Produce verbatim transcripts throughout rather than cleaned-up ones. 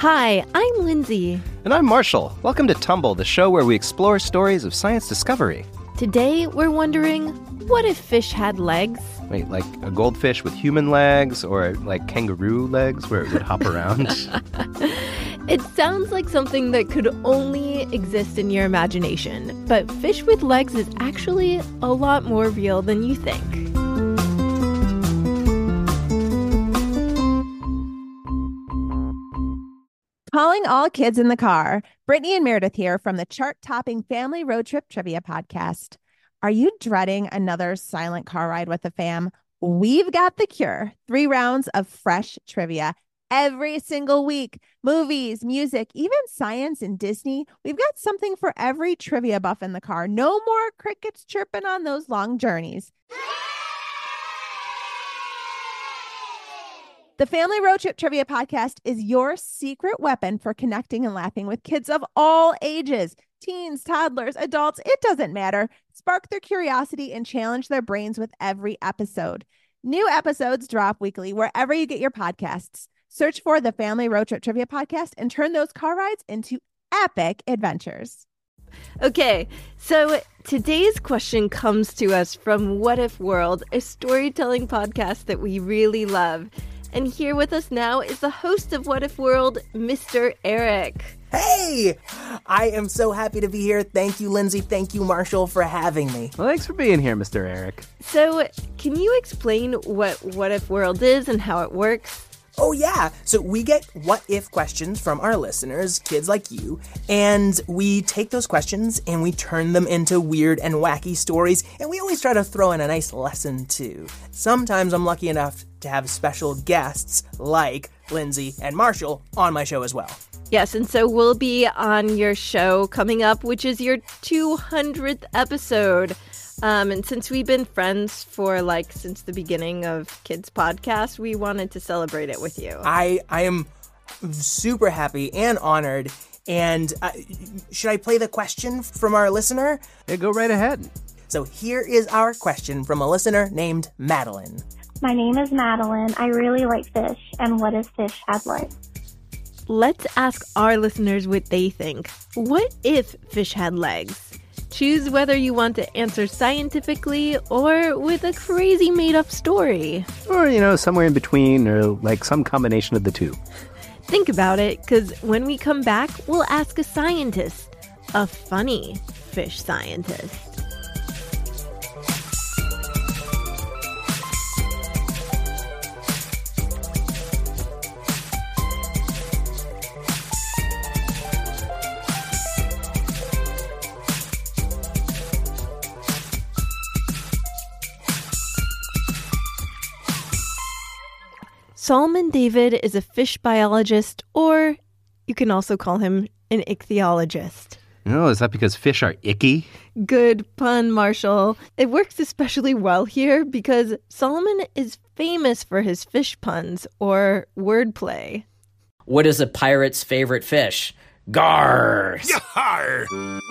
Hi, I'm Lindsay. And I'm Marshall. Welcome to Tumble, the show where we explore stories of science discovery. Today, we're wondering, what if fish had legs? Wait, like a goldfish with human legs or like kangaroo legs where it would hop around? It sounds like something that could only exist in your imagination, but fish with legs is actually a lot more real than you think. Calling all kids in the car. Brittany and Meredith here from the chart-topping Family Road Trip Trivia Podcast. Are you dreading another silent car ride with the fam? We've got the cure. Three rounds of fresh trivia every single week. Movies, music, even science and Disney. We've got something for every trivia buff in the car. No more crickets chirping on those long journeys. The Family Road Trip Trivia Podcast is your secret weapon for connecting and laughing with kids of all ages. Teens, toddlers, adults, it doesn't matter. Spark their curiosity and challenge their brains with every episode. New episodes drop weekly wherever you get your podcasts. Search for the Family Road Trip Trivia Podcast and turn those car rides into epic adventures. Okay, so today's question comes to us from What If World, a storytelling podcast that we really love. And here with us now is the host of What If World, Mister Eric. Hey! I am so happy to be here. Thank you, Lindsay. Thank you, Marshall, for having me. Well, thanks for being here, Mister Eric. So, can you explain what What If World is and how it works? Oh, yeah. So we get what-if questions from our listeners, kids like you, and we take those questions and we turn them into weird and wacky stories, and we always try to throw in a nice lesson, too. Sometimes I'm lucky enough to have special guests like Lindsay and Marshall on my show as well. Yes, and so we'll be on your show coming up, which is your two hundredth episode. Um, and since we've been friends for like since the beginning of Kids Podcast, we wanted to celebrate it with you. I, I am super happy and honored. And uh, should I play the question from our listener? Yeah, go right ahead. So here is our question from a listener named Madeline. My name is Madeline. I really like fish. And what if fish had legs? Let's ask our listeners what they think. What if fish had legs? Choose whether you want to answer scientifically or with a crazy made-up story. Or, you know, somewhere in between, or like some combination of the two. Think about it, because when we come back, we'll ask a scientist. A funny fish scientist. Solomon David is a fish biologist, or you can also call him an ichthyologist. Oh, is that because fish are icky? Good pun, Marshall. It works especially well here because Solomon is famous for his fish puns, or wordplay. What is a pirate's favorite fish? Gars! Yar!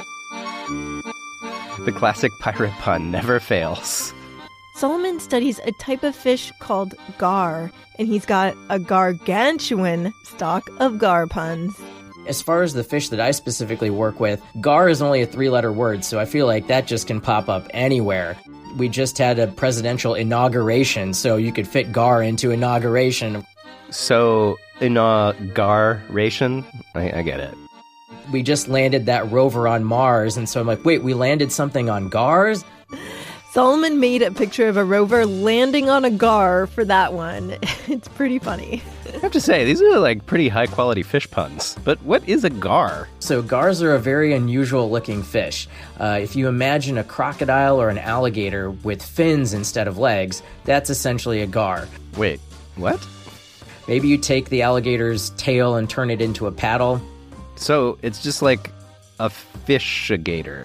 The classic pirate pun never fails. Solomon studies a type of fish called gar, and he's got a gargantuan stock of gar puns. As far as the fish that I specifically work with, gar is only a three-letter word, so I feel like that just can pop up anywhere. We just had a presidential inauguration, so you could fit gar into inauguration. So, inauguration? I, I get it. We just landed that rover on Mars, and so I'm like, wait, we landed something on Gars? Solomon made a picture of a rover landing on a gar for that one. It's pretty funny. I have to say, these are like pretty high-quality fish puns. But what is a gar? So gars are a very unusual-looking fish. Uh, if you imagine a crocodile or an alligator with fins instead of legs, that's essentially a gar. Wait, what? Maybe you take the alligator's tail and turn it into a paddle. So it's just like a fish-gator.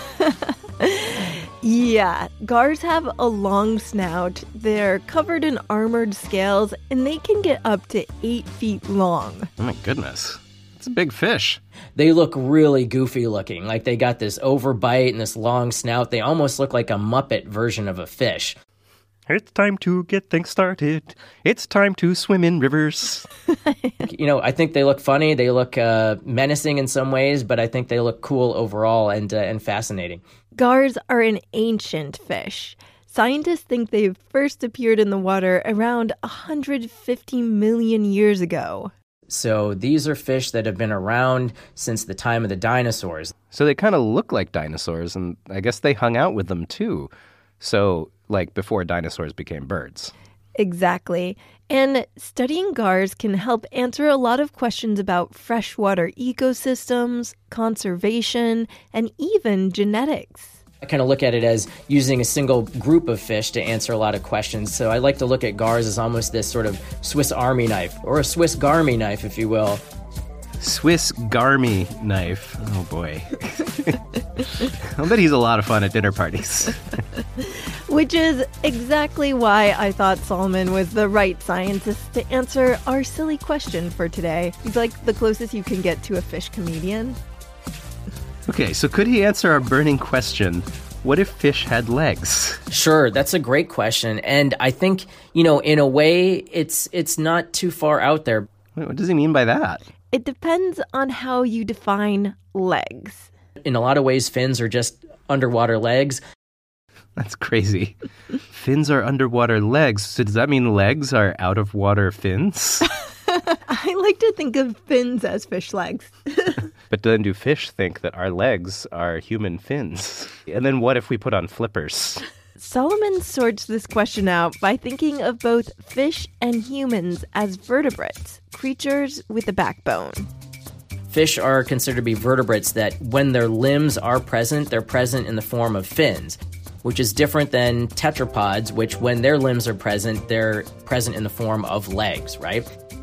Yeah, gars have a long snout, they're covered in armored scales, and they can get up to eight feet long. Oh my goodness. It's a big fish. They look really goofy looking, like they got this overbite and this long snout. They almost look like a Muppet version of a fish. It's time to get things started. It's time to swim in rivers. You know, I think they look funny. They look uh, menacing in some ways, but I think they look cool overall and uh, and fascinating. Gars are an ancient fish. Scientists think they first appeared in the water around one hundred fifty million years ago. So these are fish that have been around since the time of the dinosaurs. So they kind of look like dinosaurs, and I guess they hung out with them too. So, like before dinosaurs became birds. Exactly. And studying gars can help answer a lot of questions about freshwater ecosystems, conservation, and even genetics. I kind of look at it as using a single group of fish to answer a lot of questions. So I like to look at gars as almost this sort of Swiss Army knife, or a Swiss Garmy knife, if you will. Swiss Garmy knife. Oh, boy. I'll bet he's a lot of fun at dinner parties. Which is exactly why I thought Solomon was the right scientist to answer our silly question for today. He's like the closest you can get to a fish comedian. Okay, so could he answer our burning question, what if fish had legs? Sure, that's a great question. And I think, you know, in a way, it's it's not too far out there. Wait, what does he mean by that? It depends on how you define legs. In a lot of ways, fins are just underwater legs. That's crazy. Fins are underwater legs. So does that mean legs are out-of-water fins? I like to think of fins as fish legs. But then do fish think that our legs are human fins? And then what if we put on flippers? Solomon sorts this question out by thinking of both fish and humans as vertebrates, creatures with a backbone. Fish are considered to be vertebrates that when their limbs are present, they're present in the form of fins, which is different than tetrapods, which when their limbs are present, they're present in the form of legs, right?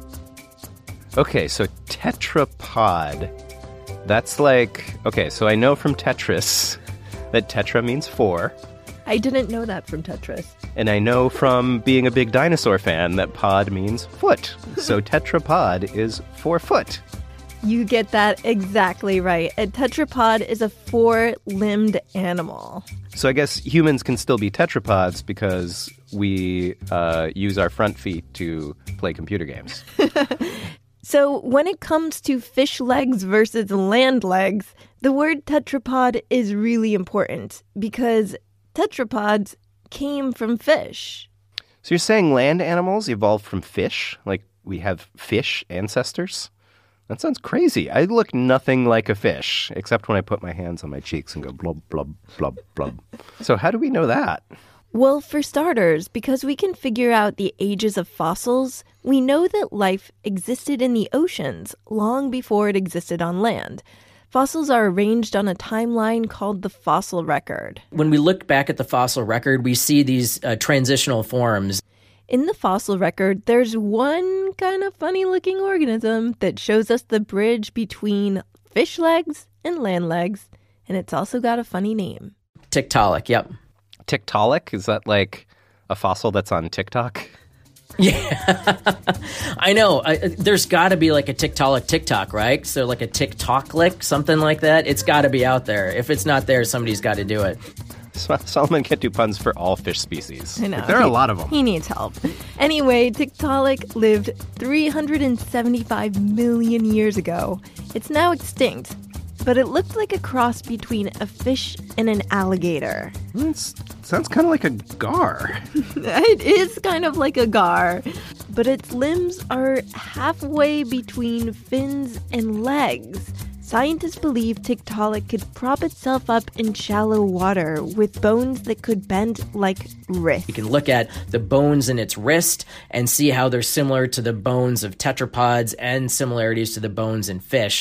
Okay, so tetrapod. That's like, okay, so I know from Tetris that tetra means four. I didn't know that from Tetris. And I know from being a big dinosaur fan that pod means foot. So tetrapod is four foot. You get that exactly right. A tetrapod is a four-limbed animal. So I guess humans can still be tetrapods because we uh, use our front feet to play computer games. So when it comes to fish legs versus land legs, the word tetrapod is really important because tetrapods came from fish. So you're saying land animals evolved from fish? Like we have fish ancestors? That sounds crazy. I look nothing like a fish, except when I put my hands on my cheeks and go blub, blub, blub, blub. So how do we know that? Well, for starters, because we can figure out the ages of fossils, we know that life existed in the oceans long before it existed on land. Fossils are arranged on a timeline called the fossil record. When we look back at the fossil record, we see these uh, transitional forms. In the fossil record, there's one kind of funny-looking organism that shows us the bridge between fish legs and land legs, and it's also got a funny name. Tiktaalik, yep. Tiktaalik? Is that like a fossil that's on TikTok? Yeah, I know. I, there's got to be like a Tiktaalik TikTok, right? So like a TikTok-lick, something like that. It's got to be out there. If it's not there, somebody's got to do it. Solomon can't do puns for all fish species. I know. Like, there are he, a lot of them. He needs help. Anyway, Tiktaalik lived three hundred seventy-five million years ago. It's now extinct, but it looked like a cross between a fish and an alligator. It sounds kind of like a gar. It is kind of like a gar, but its limbs are halfway between fins and legs. Scientists believe Tiktaalik could prop itself up in shallow water with bones that could bend like wrists. You can look at the bones in its wrist and see how they're similar to the bones of tetrapods and similarities to the bones in fish.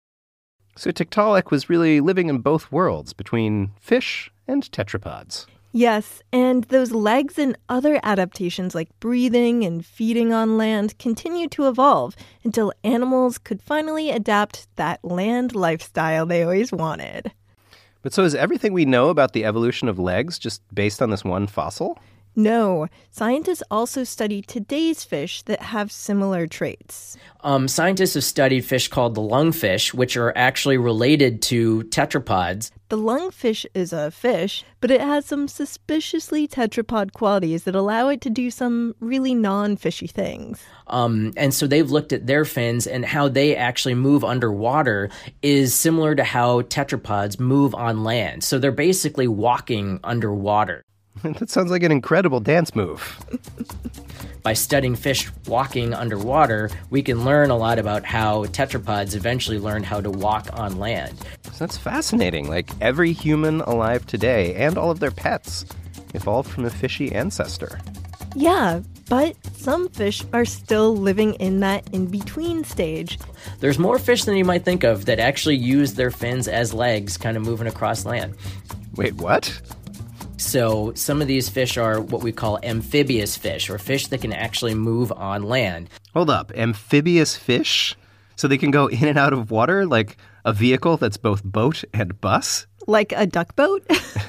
So Tiktaalik was really living in both worlds, between fish and tetrapods. Yes, and those legs and other adaptations like breathing and feeding on land continued to evolve until animals could finally adapt that land lifestyle they always wanted. But so is everything we know about the evolution of legs just based on this one fossil? No, scientists also study today's fish that have similar traits. Um, scientists have studied fish called the lungfish, which are actually related to tetrapods. The lungfish is a fish, but it has some suspiciously tetrapod qualities that allow it to do some really non-fishy things. Um, and so they've looked at their fins, and how they actually move underwater is similar to how tetrapods move on land. So they're basically walking underwater. That sounds like an incredible dance move. By studying fish walking underwater, we can learn a lot about how tetrapods eventually learned how to walk on land. So that's fascinating. Like every human alive today and all of their pets evolved from a fishy ancestor. Yeah, but some fish are still living in that in-between stage. There's more fish than you might think of that actually use their fins as legs, kind of moving across land. Wait, what? So some of these fish are what we call amphibious fish, or fish that can actually move on land. Hold up, amphibious fish? So they can go in and out of water like a vehicle that's both boat and bus? Like a duck boat?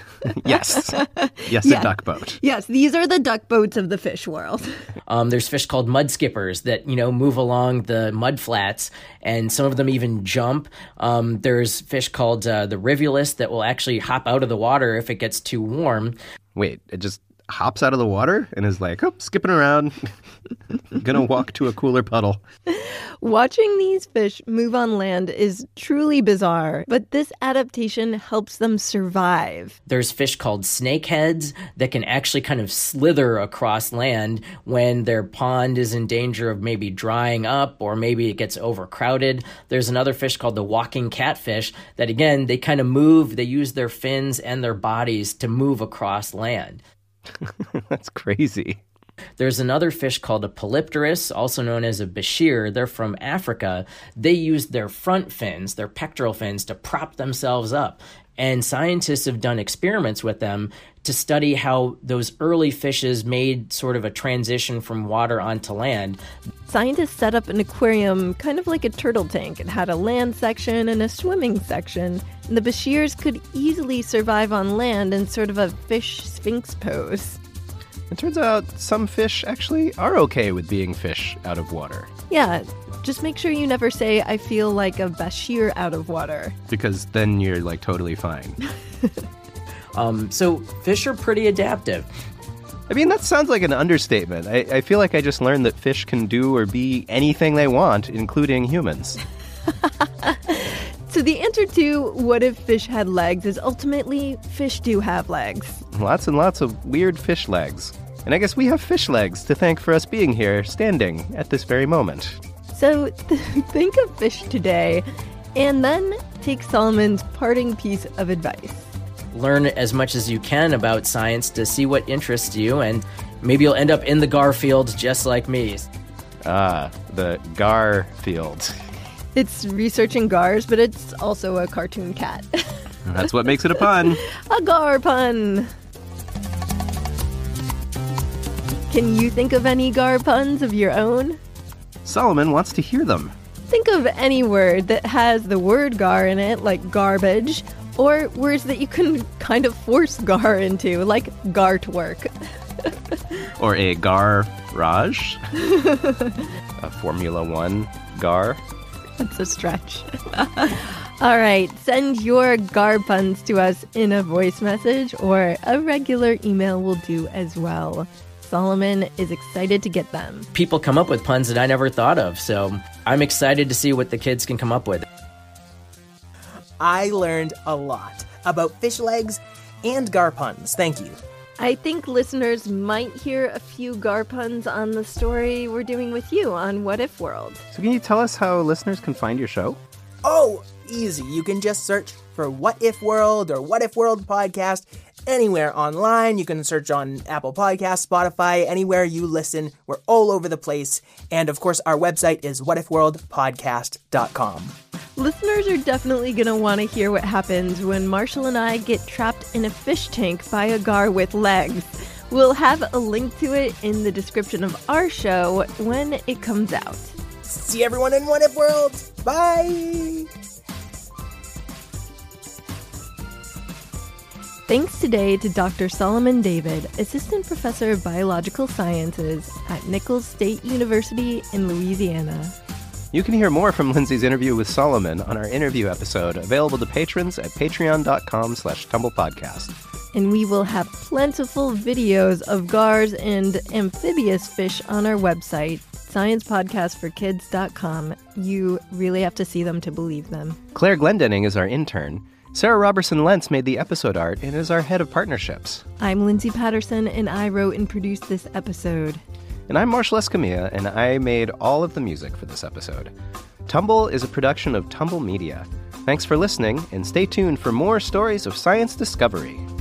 Yes. Yes, Yeah. a duck boat. Yes, these are the duck boats of the fish world. Um, there's fish called mud skippers that, you know, move along the mud flats, and some of them even jump. Um, there's fish called uh, the rivulus that will actually hop out of the water if it gets too warm. Wait, it just hops out of the water and is like, oh, skipping around. Gonna walk to a cooler puddle. Watching these fish move on land is truly bizarre, but this adaptation helps them survive. There's fish called snakeheads that can actually kind of slither across land when their pond is in danger of maybe drying up, or maybe it gets overcrowded. There's another fish called the walking catfish that, again, they kind of move, they use their fins and their bodies to move across land. That's crazy. There's another fish called a polypterus, also known as a bashir. They're from Africa. They use their front fins, their pectoral fins, to prop themselves up. And scientists have done experiments with them to study how those early fishes made sort of a transition from water onto land. Scientists set up an aquarium kind of like a turtle tank. It had a land section and a swimming section. And the bashirs could easily survive on land in sort of a fish sphinx pose. It turns out some fish actually are okay with being fish out of water. Yeah, just make sure you never say, I feel like a bashir out of water. Because then you're like totally fine. Um, so fish are pretty adaptive. I mean, that sounds like an understatement. I, I feel like I just learned that fish can do or be anything they want, including humans. So the answer to what if fish had legs is ultimately fish do have legs. Lots and lots of weird fish legs. And I guess we have fish legs to thank for us being here, standing at this very moment. So th- think of fish today, and then take Solomon's parting piece of advice. Learn as much as you can about science to see what interests you, and maybe you'll end up in the Garfield just like me. Ah, the Garfield. It's researching gars, but it's also a cartoon cat. That's what makes it a pun. A gar pun! Can you think of any gar puns of your own? Solomon wants to hear them. Think of any word that has the word gar in it, like garbage, or words that you can kind of force gar into, like gartwork. Or a garage. A Formula One gar. That's a stretch. All right, send your gar puns to us in a voice message, or a regular email will do as well. Solomon is excited to get them. People come up with puns that I never thought of, so I'm excited to see what the kids can come up with. I learned a lot about fish legs and gar puns. Thank you. I think listeners might hear a few gar puns on the story we're doing with you on What If World. So can you tell us how listeners can find your show? Oh, easy. You can just search for What If World or What If World Podcast anywhere online. You can search on Apple Podcasts, Spotify, anywhere you listen. We're all over the place. And of course, our website is what if world podcast dot com. Listeners are definitely going to want to hear what happens when Marshall and I get trapped in a fish tank by a gar with legs. We'll have a link to it in the description of our show when it comes out. See everyone in What If World. Bye. Thanks today to Doctor Solomon David, Assistant Professor of Biological Sciences at Nichols State University in Louisiana. You can hear more from Lindsay's interview with Solomon on our interview episode, available to patrons at patreon.com slash tumblepodcast. And we will have plentiful videos of gars and amphibious fish on our website, science podcast for kids dot com. You really have to see them to believe them. Claire Glendenning is our intern. Sarah Robertson-Lentz made the episode art and is our head of partnerships. I'm Lindsay Patterson, and I wrote and produced this episode. And I'm Marshall Escamilla, and I made all of the music for this episode. Tumble is a production of Tumble Media. Thanks for listening, and stay tuned for more stories of science discovery.